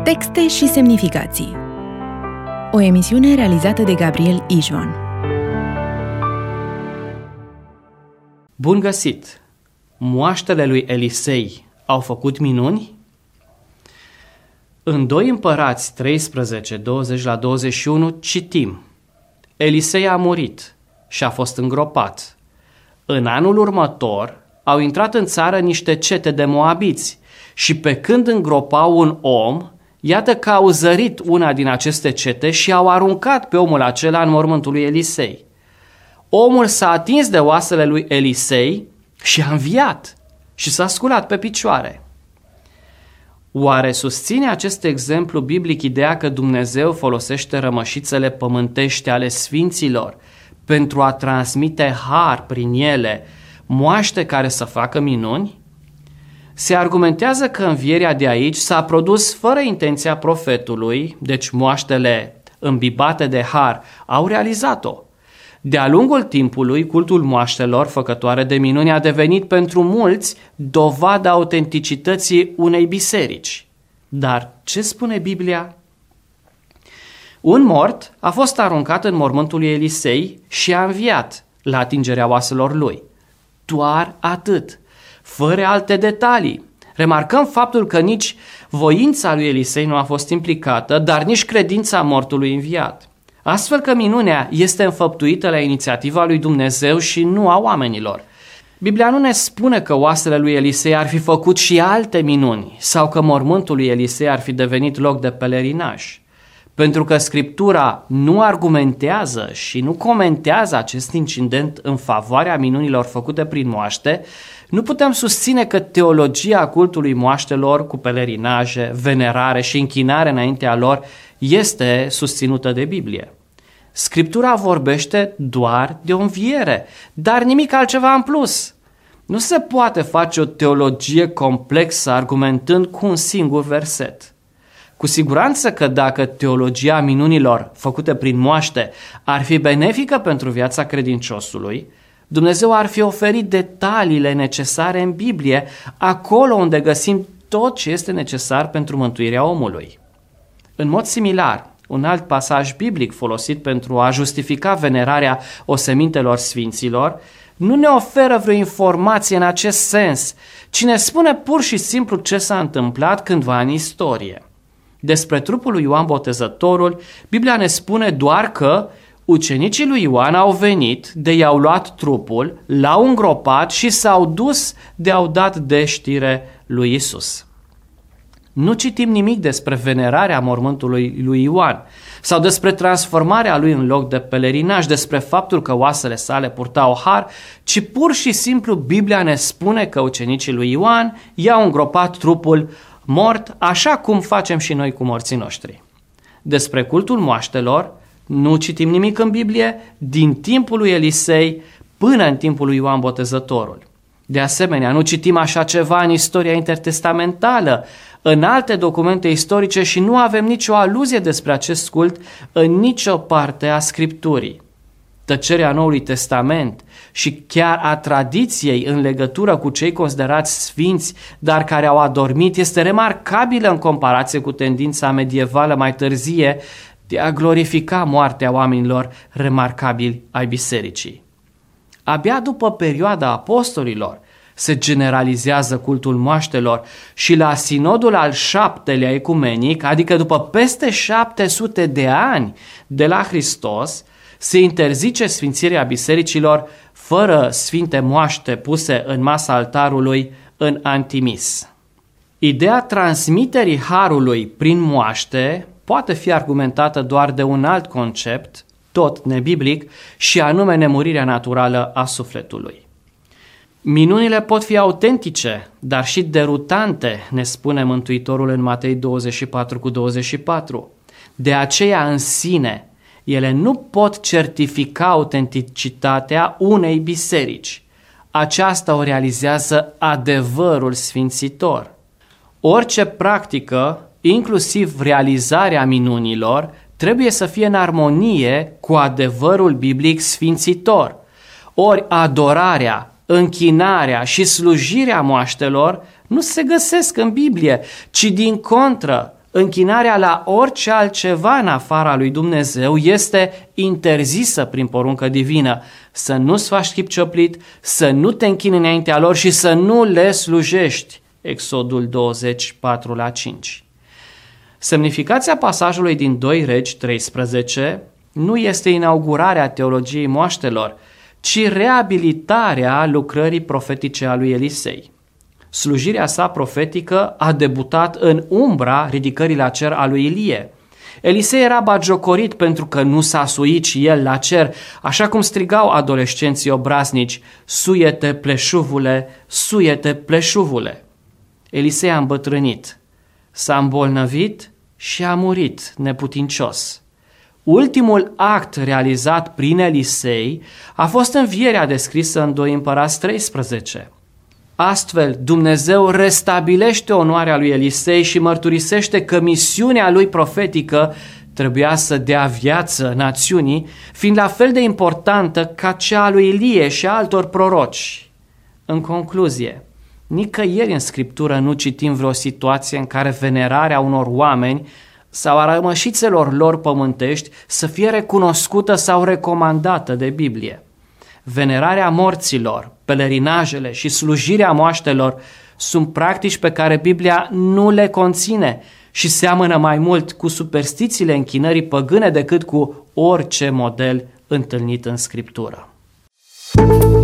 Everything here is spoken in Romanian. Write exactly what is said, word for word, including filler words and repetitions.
Texte și semnificații. O emisiune realizată de Gabriel Ijvan. Bun găsit! Moaștele lui Elisei au făcut minuni? În doi Împărați treisprezece, douăzeci la douăzeci și unu citim: Elisei a murit și a fost îngropat. În anul următor au intrat în țară niște cete de moabiți și pe când îngropau un om, iată că au zărit una din aceste cete și au aruncat pe omul acela în mormântul lui Elisei. Omul s-a atins de oasele lui Elisei și a înviat și s-a sculat pe picioare. Oare susține acest exemplu biblic ideea că Dumnezeu folosește rămășițele pământești ale sfinților pentru a transmite har prin ele, moaște care să facă minuni? Se argumentează că învierea de aici s-a produs fără intenția profetului, deci moaștele îmbibate de har au realizat-o. De-a lungul timpului, cultul moaștelor făcătoare de minuni a devenit pentru mulți dovada autenticității unei biserici. Dar ce spune Biblia? Un mort a fost aruncat în mormântul lui Elisei și a înviat la atingerea oaselor lui. Doar atât, fără alte detalii. Remarcăm faptul că nici voința lui Elisei nu a fost implicată, dar nici credința mortului înviat. Astfel că minunea este înfăptuită la inițiativa lui Dumnezeu și nu a oamenilor. Biblia nu ne spune că oasele lui Elisei ar fi făcut și alte minuni sau că mormântul lui Elisei ar fi devenit loc de pelerinaj. Pentru că Scriptura nu argumentează și nu comentează acest incident în favoarea minunilor făcute prin moaște, nu putem susține că teologia cultului moaștelor cu pelerinaje, venerare și închinare înaintea lor este susținută de Biblie. Scriptura vorbește doar de o înviere, dar nimic altceva în plus. Nu se poate face o teologie complexă argumentând cu un singur verset. Cu siguranță că dacă teologia minunilor făcute prin moaște ar fi benefică pentru viața credinciosului, Dumnezeu ar fi oferit detaliile necesare în Biblie, acolo unde găsim tot ce este necesar pentru mântuirea omului. În mod similar, un alt pasaj biblic folosit pentru a justifica venerarea osemintelor sfinților nu ne oferă vreo informație în acest sens, ci ne spune pur și simplu ce s-a întâmplat cândva în istorie. Despre trupul lui Ioan Botezătorul, Biblia ne spune doar că ucenicii lui Ioan au venit, de i-au luat trupul, l-au îngropat și s-au dus de au dat de știre lui Isus. Nu citim nimic despre venerarea mormântului lui Ioan sau despre transformarea lui în loc de pelerinaj, despre faptul că oasele sale purtau har, ci pur și simplu Biblia ne spune că ucenicii lui Ioan i-au îngropat trupul mort, așa cum facem și noi cu morții noștri. Despre cultul moaștelor nu citim nimic în Biblie din timpul lui Elisei până în timpul lui Ioan Botezătorul. De asemenea, nu citim așa ceva în istoria intertestamentală, în alte documente istorice și nu avem nicio aluzie despre acest cult în nicio parte a Scripturii. Tăcerea Noului Testament și chiar a tradiției în legătură cu cei considerați sfinți, dar care au adormit, este remarcabilă în comparație cu tendința medievală mai târzie de a glorifica moartea oamenilor remarcabili ai bisericii. Abia după perioada apostolilor se generalizează cultul moaștelor și la sinodul al șaptelea ecumenic, adică după peste șapte sute de ani de la Hristos, se interzice sfințirea bisericilor fără sfinte moaște puse în masa altarului în antimis. Ideea transmiterii harului prin moaște poate fi argumentată doar de un alt concept, tot nebiblic, și anume nemurirea naturală a sufletului. Minunile pot fi autentice, dar și derutante, ne spune Mântuitorul în Matei douăzeci și patru cu douăzeci și patru. De aceea în sine, ele nu pot certifica autenticitatea unei biserici. Aceasta o realizează adevărul sfințitor. Orice practică, inclusiv realizarea minunilor, trebuie să fie în armonie cu adevărul biblic sfințitor. Ori adorarea, închinarea și slujirea moaștelor nu se găsesc în Biblie, ci din contră închinarea la orice altceva în afara lui Dumnezeu este interzisă prin poruncă divină. Să nu-ți faci chip cioplit, să nu te închini înaintea lor și să nu le slujești. Exodul douăzeci, patru la cinci. Semnificația pasajului din doi Regi treisprezece nu este inaugurarea teologiei moaștelor, ci reabilitarea lucrării profetice a lui Elisei. Slujirea sa profetică a debutat în umbra ridicării la cer a lui Ilie. Elisei era bagiocorit pentru că nu s-a suit și el la cer, așa cum strigau adolescenții obraznici: suie-te, pleșuvule, suie-te, pleșuvule. Elisei a îmbătrânit, s-a îmbolnăvit și a murit neputincios. Ultimul act realizat prin Elisei a fost învierea descrisă în doi Împărați treisprezece. Astfel, Dumnezeu restabilește onoarea lui Elisei și mărturisește că misiunea lui profetică trebuia să dea viață națiunii, fiind la fel de importantă ca cea a lui Ilie și a altor proroci. În concluzie, nicăieri în Scriptură nu citim vreo situație în care venerarea unor oameni sau a rămășițelor lor pământești să fie recunoscută sau recomandată de Biblie. Venerarea morților, pelerinajele și slujirea moaștelor sunt practici pe care Biblia nu le conține și seamănă mai mult cu superstițiile închinării păgâne decât cu orice model întâlnit în Scriptură.